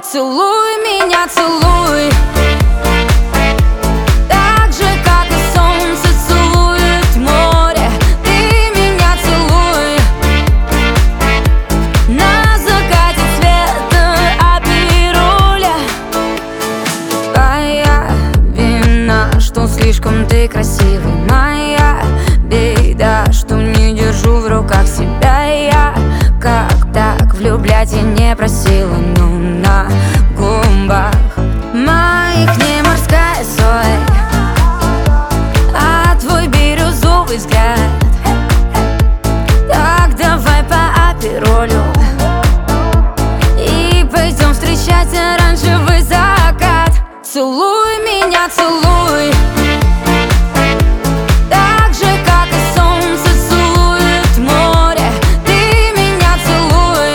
Целуй меня, целуй, так же, как и солнце целует море. Ты меня целуй на закате цвета апируля. Твоя вина, что слишком ты красивый. Моя беда, что не держу в руках себя. Я как так влюблять я не просила, но на губах моих не морская соль, а твой бирюзовый взгляд. Так давай по апиролю и пойдем встречать оранжевый закат. Целуй меня, целуй, так же, как и солнце целует море. Ты меня целуй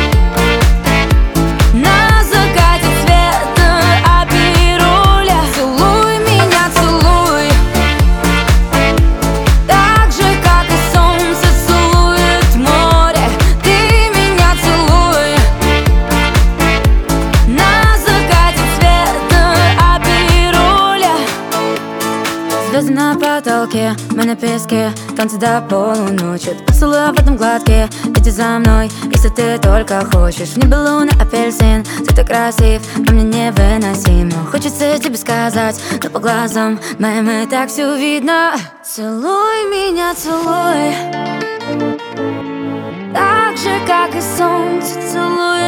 на закате цвета апируля. Целуй меня, целуй, так же, как и солнце целует море. Ты меня целуй на закате цвета апируля. Звезды на потолке, мы на песке, танцы до полуночи. Поцелуй в этом гладкие, иди за мной, если ты только хочешь. В небе луна, апельсин, ты так красив, а мне невыносимо. Хочется тебе сказать, но по глазам моим и так все видно. Целуй меня, целуй, так же, как и солнце целует